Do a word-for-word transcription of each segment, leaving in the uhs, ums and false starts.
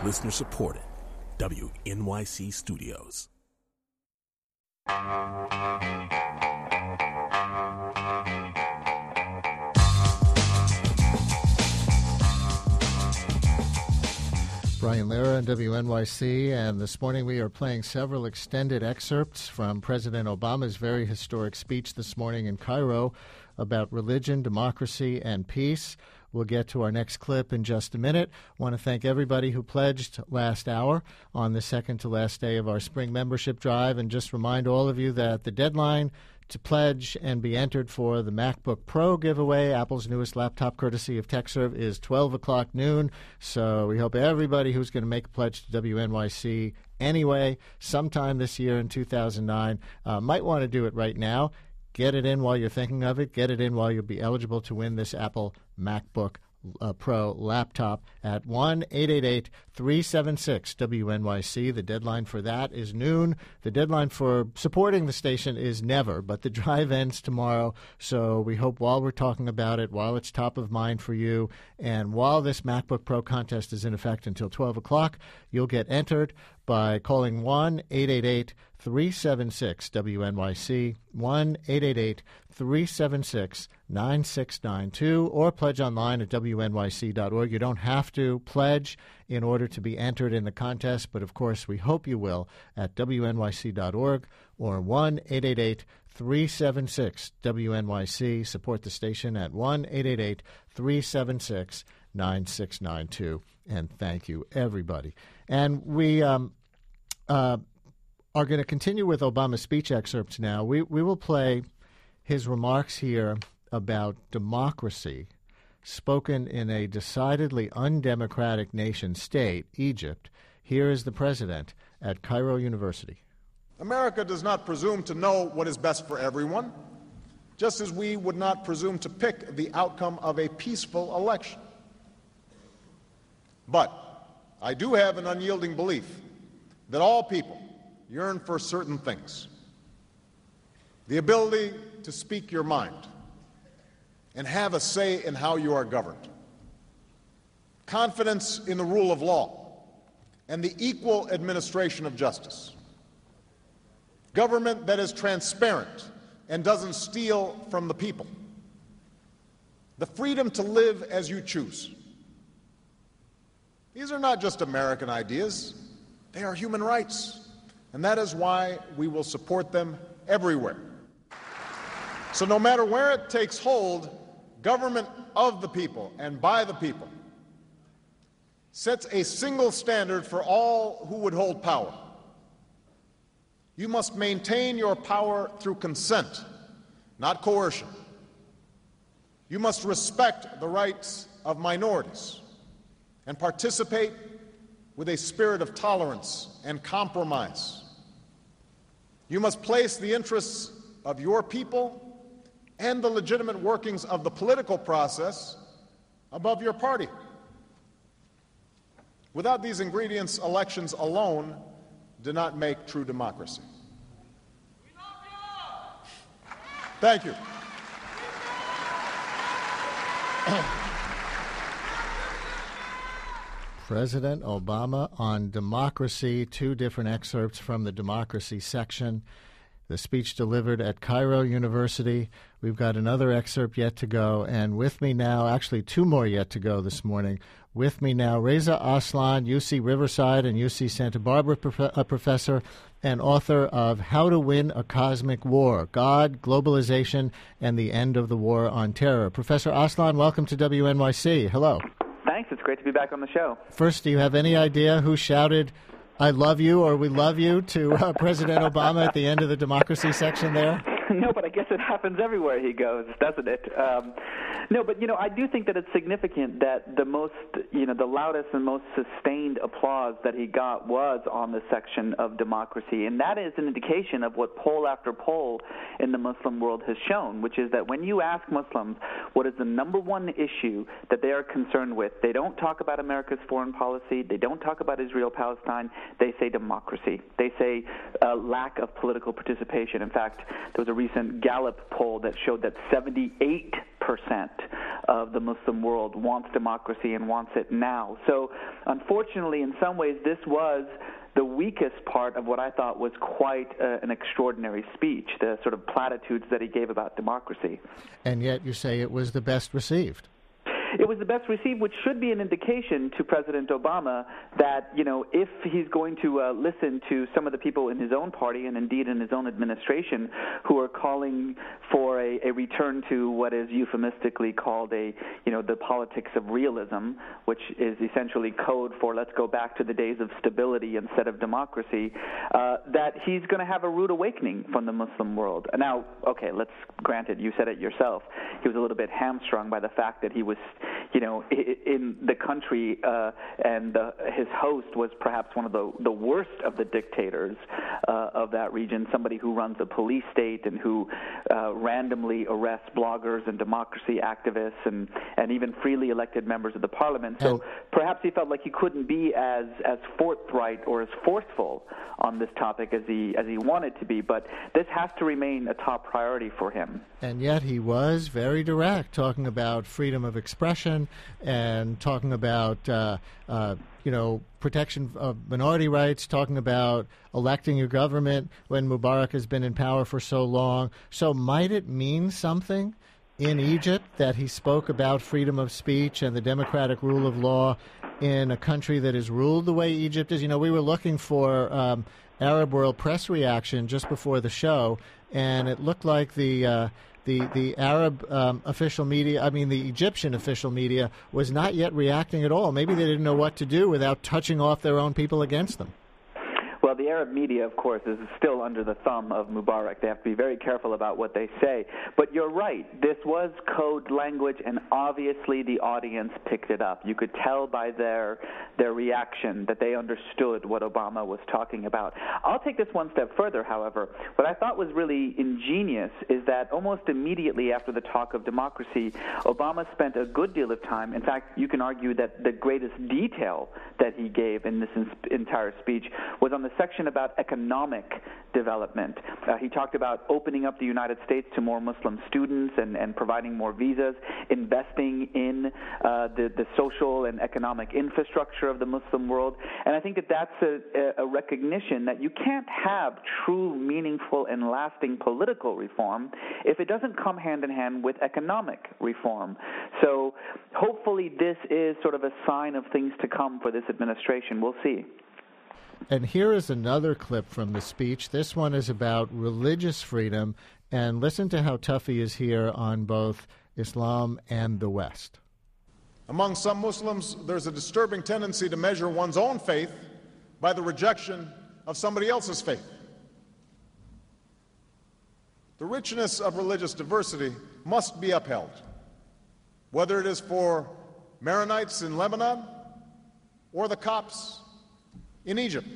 Listener supported. W N Y C Studios. Brian Lehrer and W N Y C, and this morning we are playing several extended excerpts from President Obama's very historic speech this morning in Cairo about religion, democracy, and peace. We'll get to our next clip in just a minute. I want to thank everybody who pledged last hour on the second to last day of our spring membership drive, and just remind all of you that the deadline to pledge and be entered for the MacBook Pro giveaway, Apple's newest laptop courtesy of TechServe, is twelve o'clock noon. So we hope everybody who's going to make a pledge to W N Y C anyway, sometime this year in two thousand nine, uh, might want to do it right now. Get it in while you're thinking of it. Get it in while you'll be eligible to win this Apple MacBook uh, Pro laptop at one eight eight eight, three seven six, W N Y C. The deadline for that is noon. The deadline for supporting the station is never, but the drive ends tomorrow. So we hope while we're talking about it, while it's top of mind for you, and while this MacBook Pro contest is in effect until twelve o'clock, you'll get entered by calling one eight eight eight, three seven six, W N Y C, one eight eight eight, three seven six, nine six nine two, or pledge online at W N Y C dot org. You don't have to pledge in order to be entered in the contest, but of course we hope you will at W N Y C dot org or one eight eight eight, three seven six, W N Y C. Support the station at one eight eight eight, three seven six, nine six nine two. And thank you, everybody. And we um, uh, are going to continue with Obama's speech excerpts now. We, we will play his remarks here about democracy, spoken in a decidedly undemocratic nation state, Egypt. Here is the president at Cairo University. America does not presume to know what is best for everyone, just as we would not presume to pick the outcome of a peaceful election. But I do have an unyielding belief that all people yearn for certain things: the ability to speak your mind and have a say in how you are governed, confidence in the rule of law and the equal administration of justice, government that is transparent and doesn't steal from the people, the freedom to live as you choose. These are not just American ideas, they are human rights, and that is why we will support them everywhere. So no matter where it takes hold, government of the people and by the people sets a single standard for all who would hold power. You must maintain your power through consent, not coercion. You must respect the rights of minorities and participate with a spirit of tolerance and compromise. You must place the interests of your people and the legitimate workings of the political process above your party. Without these ingredients, elections alone do not make true democracy. Thank you. President Obama on democracy, two different excerpts from the democracy section. The speech delivered at Cairo University. We've got another excerpt yet to go, and with me now, actually two more yet to go this morning. With me now, Reza Aslan, U C Riverside and U C Santa Barbara prof- uh, professor and author of How to Win a Cosmic War, God, Globalization, and the End of the War on Terror. Professor Aslan, welcome to W N Y C. Hello. Thanks. It's great to be back on the show. First, do you have any idea who shouted, "I love you" or "We love you" to uh, President Obama at the end of the democracy section there? No, but I guess it happens everywhere he goes, doesn't it? Um, no, but, you know, I do think that it's significant that the most, you know, the loudest and most sustained applause that he got was on the section of democracy. And that is an indication of what poll after poll in the Muslim world has shown, which is that when you ask Muslims what is the number one issue that they are concerned with, they don't talk about America's foreign policy, they don't talk about Israel-Palestine, they say democracy. They say uh, lack of political participation. In fact, there was a recent Gallup poll that showed that seventy-eight percent of the Muslim world wants democracy and wants it now. So, unfortunately, in some ways, this was the weakest part of what I thought was quite uh, an extraordinary speech, the sort of platitudes that he gave about democracy. And yet you say it was the best received. It was the best received, which should be an indication to President Obama that, you know, if he's going to uh, listen to some of the people in his own party and indeed in his own administration who are calling for a, a return to what is euphemistically called a, you know, the politics of realism, which is essentially code for let's go back to the days of stability instead of democracy, uh, that he's going to have a rude awakening from the Muslim world. Now, okay, let's granted, you said it yourself, he was a little bit hamstrung by the fact that he was, you know, in the country, uh, and uh, his host was perhaps one of the, the worst of the dictators uh, of that region, somebody who runs a police state and who uh, randomly arrests bloggers and democracy activists and, and even freely elected members of the parliament. So and perhaps he felt like he couldn't be as, as forthright or as forceful on this topic as he as he wanted to be, but this has to remain a top priority for him. And yet he was very direct, talking about freedom of expression and talking about, uh, uh, you know, protection of minority rights, talking about electing your government when Mubarak has been in power for so long. So might it mean something in Egypt that he spoke about freedom of speech and the democratic rule of law in a country that is ruled the way Egypt is? You know, we were looking for um, Arab World Press reaction just before the show, and it looked like the uh, the the Arab um, official media, I mean the Egyptian official media, was not yet reacting at all. Maybe they didn't know what to do without touching off their own people against them. Well, the Arab media, of course, is still under the thumb of Mubarak. They have to be very careful about what they say. But you're right. This was code language, and obviously the audience picked it up. You could tell by their their reaction that they understood what Obama was talking about. I'll take this one step further, however. What I thought was really ingenious is that almost immediately after the talk of democracy, Obama spent a good deal of time. In fact, you can argue that the greatest detail that he gave in this entire speech was on the section about economic development. Uh, he talked about opening up the United States to more Muslim students and, and providing more visas, investing in uh, the, the social and economic infrastructure of the Muslim world. And I think that that's a, a recognition that you can't have true, meaningful, and lasting political reform if it doesn't come hand in hand with economic reform. So hopefully this is sort of a sign of things to come for this administration. We'll see. And here is another clip from the speech. This one is about religious freedom. And listen to how tough he is here on both Islam and the West. Among some Muslims, there's a disturbing tendency to measure one's own faith by the rejection of somebody else's faith. The richness of religious diversity must be upheld, whether it is for Maronites in Lebanon or the Copts in Egypt.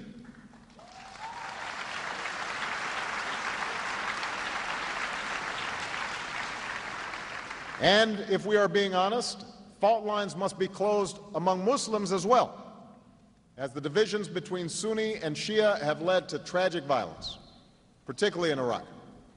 And if we are being honest, fault lines must be closed among Muslims as well, as the divisions between Sunni and Shia have led to tragic violence, particularly in Iraq.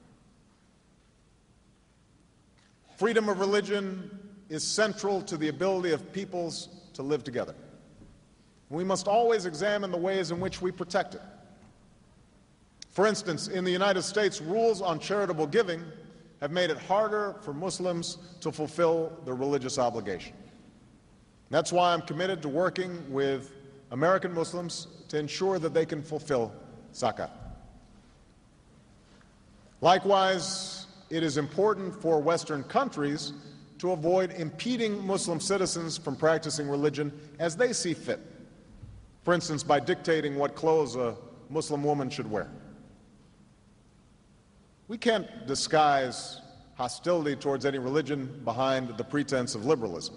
Freedom of religion is central to the ability of peoples to live together. We must always examine the ways in which we protect it. For instance, in the United States, rules on charitable giving have made it harder for Muslims to fulfill their religious obligation. That's why I'm committed to working with American Muslims to ensure that they can fulfill zakat. Likewise, it is important for Western countries to avoid impeding Muslim citizens from practicing religion as they see fit. For instance, by dictating what clothes a Muslim woman should wear. We can't disguise hostility towards any religion behind the pretense of liberalism.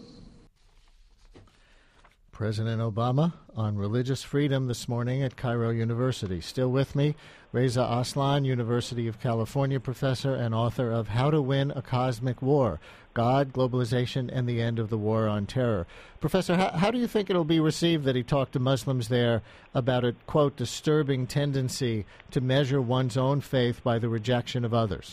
President Obama on religious freedom this morning at Cairo University. Still with me, Reza Aslan, University of California professor and author of How to Win a Cosmic War, God, Globalization, and the End of the War on Terror. Professor, how, how do you think it'll be received that he talked to Muslims there about a, quote, disturbing tendency to measure one's own faith by the rejection of others?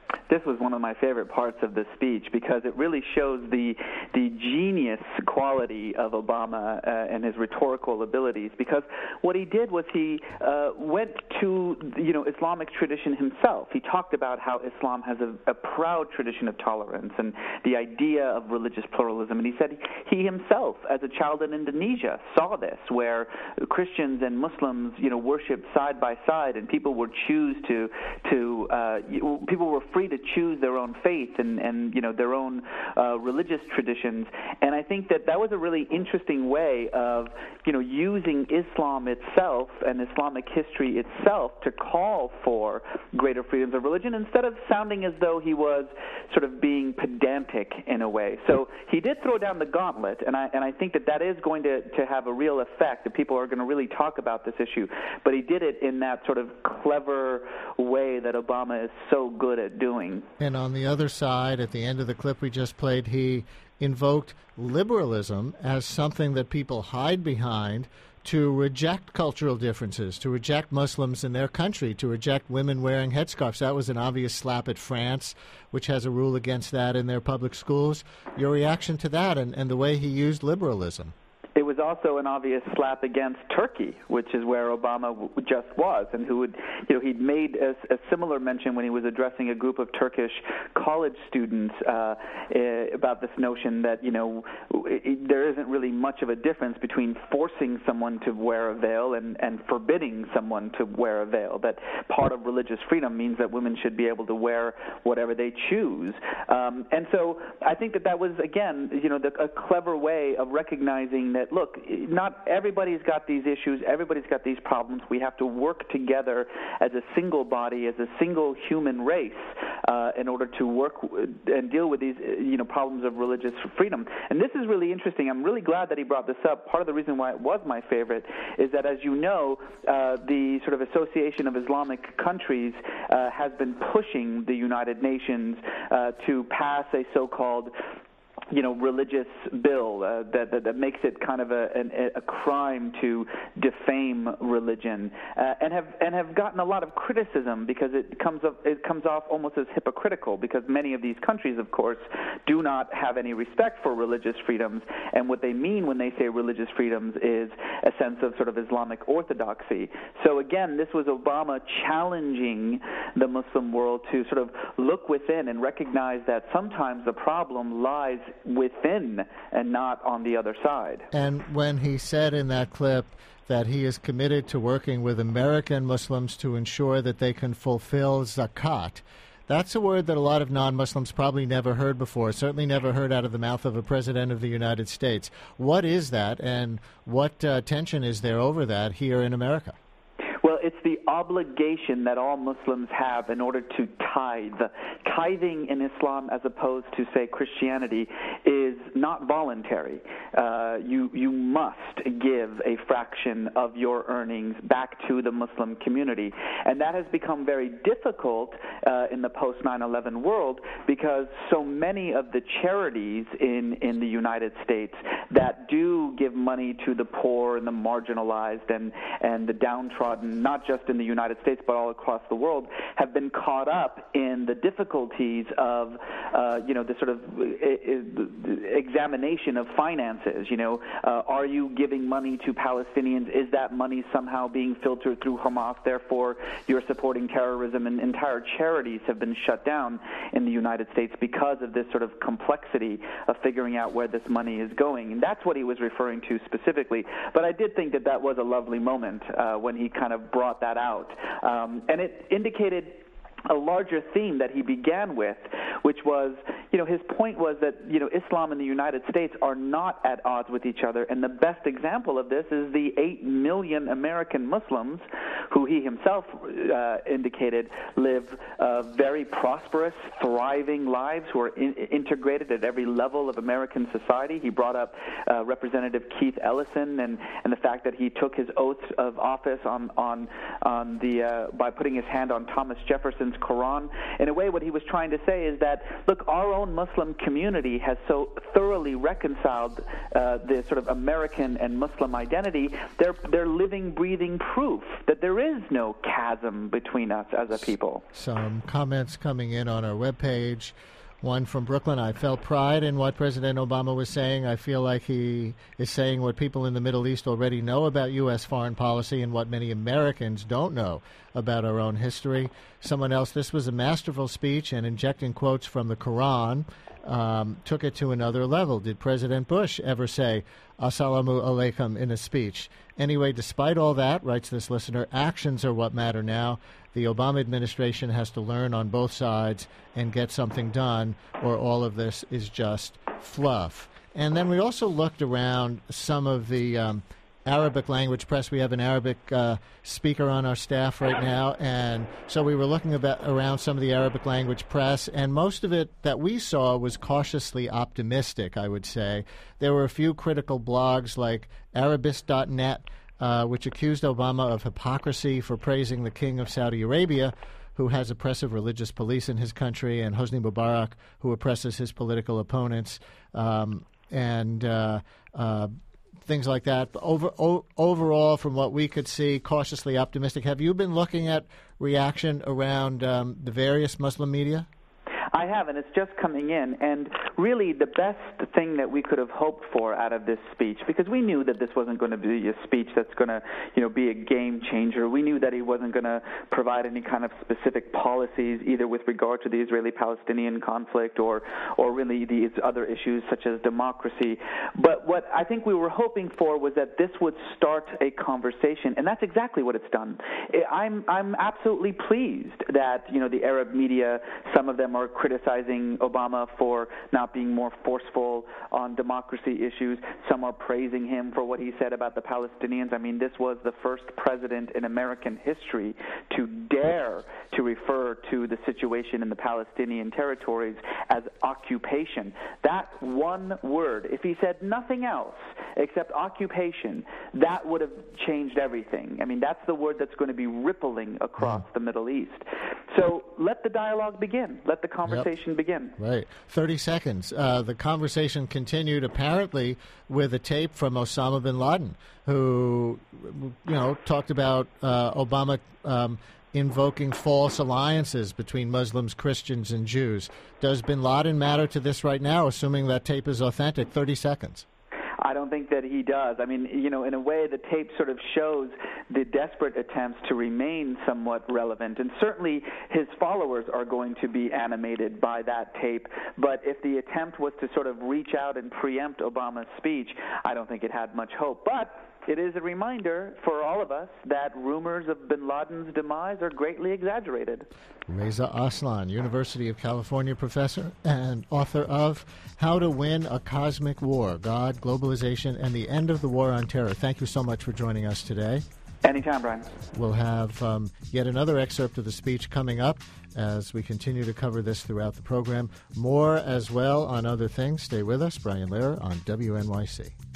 This was one of my favorite parts of the speech because it really shows the the genius quality of Obama uh, and his rhetorical abilities. Because what he did was he uh, went to you know Islamic tradition himself. He talked about how Islam has a, a proud tradition of tolerance and the idea of religious pluralism. And he said he himself, as a child in Indonesia, saw this, where Christians and Muslims you know worshiped side by side, and people would choose to to uh, people were free to choose their own faith and, and you know their own uh, religious traditions. And I think that that was a really interesting way of you know using Islam itself and Islamic history itself to call for greater freedoms of religion, instead of sounding as though he was sort of being pedantic in a way. So he did throw down the gauntlet, and I and I think that that is going to, to have a real effect, that people are going to really talk about this issue. But he did it in that sort of clever way that Obama is so good at doing. And on the other side, at the end of the clip we just played, he invoked liberalism as something that people hide behind to reject cultural differences, to reject Muslims in their country, to reject women wearing headscarves. That was an obvious slap at France, which has a rule against that in their public schools. Your reaction to that and, and the way he used liberalism? It was also an obvious slap against Turkey, which is where Obama w- just was, and who would, you know, he'd made a, a similar mention when he was addressing a group of Turkish college students uh, uh, about this notion that, you know, it, there isn't really much of a difference between forcing someone to wear a veil and, and forbidding someone to wear a veil, that part of religious freedom means that women should be able to wear whatever they choose. Um, and so I think that that was, again, you know, the, a clever way of recognizing that, look, not everybody's got these issues, everybody's got these problems. We have to work together as a single body, as a single human race, uh, in order to work and deal with these, you know, problems of religious freedom. And this is really interesting. I'm really glad that he brought this up. Part of the reason why it was my favorite is that, as you know, uh, the sort of Association of Islamic Countries uh, has been pushing the United Nations uh, to pass a so-called you know, religious bill uh, that, that that makes it kind of a an, a crime to defame religion, uh, and have and have gotten a lot of criticism because it comes up it comes off almost as hypocritical, because many of these countries, of course, do not have any respect for religious freedoms, and what they mean when they say religious freedoms is a sense of sort of Islamic orthodoxy. So again, this was Obama challenging the Muslim world to sort of look within and recognize that sometimes the problem lies within and not on the other side. And when he said in that clip that he is committed to working with American Muslims to ensure that they can fulfill zakat, that's a word that a lot of non-Muslims probably never heard before, certainly never heard out of the mouth of a president of the United States. What is that, and what uh, tension is there over that here in America? Well, it's the obligation that all Muslims have in order to tithe. Tithing in Islam, as opposed to, say, Christianity, is not voluntary. Uh, you you must give a fraction of your earnings back to the Muslim community. And that has become very difficult uh, in the post nine eleven world, because so many of the charities in, in the United States that do give money to the poor and the marginalized and, and the downtrodden, not just in the United States but all across the world, have been caught up in the difficulties of, uh, you know, the sort of examination of finances. You know, uh, are you giving money to Palestinians? Is that money somehow being filtered through Hamas? Therefore, you're supporting terrorism, and entire charities have been shut down in the United States because of this sort of complexity of figuring out where this money is going. And that's what he was referring to specifically. But I did think that that was a lovely moment uh, when he kind of brought that out. Um, and it indicated a larger theme that he began with, which was, you know, his point was that, you know, Islam and the United States are not at odds with each other, and the best example of this is the eight million American Muslims who he himself uh, indicated live uh, very prosperous, thriving lives, who are in- integrated at every level of American society. He brought up uh, Representative Keith Ellison and, and the fact that he took his oath of office on on on the uh, by putting his hand on Thomas Jefferson's Quran. In a way, what he was trying to say is that, look, our own Muslim community has so thoroughly reconciled uh, the sort of American and Muslim identity. They're, they're living, breathing proof that there is no chasm between us as a people. Some comments coming in on our webpage. One from Brooklyn: I felt pride in what President Obama was saying. I feel like he is saying what people in the Middle East already know about U S foreign policy and what many Americans don't know about our own history. Someone else: this was a masterful speech, and injecting quotes from the Quran um, took it to another level. Did President Bush ever say Assalamu alaikum in a speech? Anyway, despite all that, writes this listener, actions are what matter now. The Obama administration has to learn on both sides and get something done, or all of this is just fluff. And then we also looked around some of the um, Arabic language press. We have an Arabic uh, speaker on our staff right now, and so we were looking about around some of the Arabic language press, and most of it that we saw was cautiously optimistic, I would say. There were a few critical blogs like Arabist dot net, Uh, which accused Obama of hypocrisy for praising the king of Saudi Arabia, who has oppressive religious police in his country, and Hosni Mubarak, who oppresses his political opponents, um, and uh, uh, things like that. Over, o- overall, from what we could see, cautiously optimistic. Have you been looking at reaction around um, the various Muslim media? I have, and it's just coming in. And really the best thing that we could have hoped for out of this speech, because we knew that this wasn't going to be a speech that's going to, you know, be a game changer. We knew that he wasn't going to provide any kind of specific policies, either with regard to the Israeli-Palestinian conflict or, or really these other issues such as democracy. But what I think we were hoping for was that this would start a conversation, and that's exactly what it's done. I'm, I'm absolutely pleased that, you know, the Arab media, some of them are criticizing Obama for not being more forceful on democracy issues. Some are praising him for what he said about the Palestinians. I mean, this was the first president in American history to dare to refer to the situation in the Palestinian territories as occupation. That one word, if he said nothing else except occupation, that would have changed everything. I mean, that's the word that's going to be rippling across mm. the Middle East. So let the dialogue begin. Let the conversation yep. begin. Right. thirty seconds. Uh, the conversation continued apparently with a tape from Osama bin Laden, who, you know, talked about uh, Obama um, invoking false alliances between Muslims, Christians, and Jews. Does bin Laden matter to this right now, assuming that tape is authentic? thirty seconds. I don't think that he does. I mean, you know, in a way, the tape sort of shows the desperate attempts to remain somewhat relevant. And certainly his followers are going to be animated by that tape. But if the attempt was to sort of reach out and preempt Obama's speech, I don't think it had much hope. But it is a reminder for all of us that rumors of bin Laden's demise are greatly exaggerated. Reza Aslan, University of California professor and author of How to Win a Cosmic War, God, Globalization, and the End of the War on Terror. Thank you so much for joining us today. Anytime, Brian. We'll have um, yet another excerpt of the speech coming up as we continue to cover this throughout the program. More as well on other things. Stay with us. Brian Lehrer on W N Y C.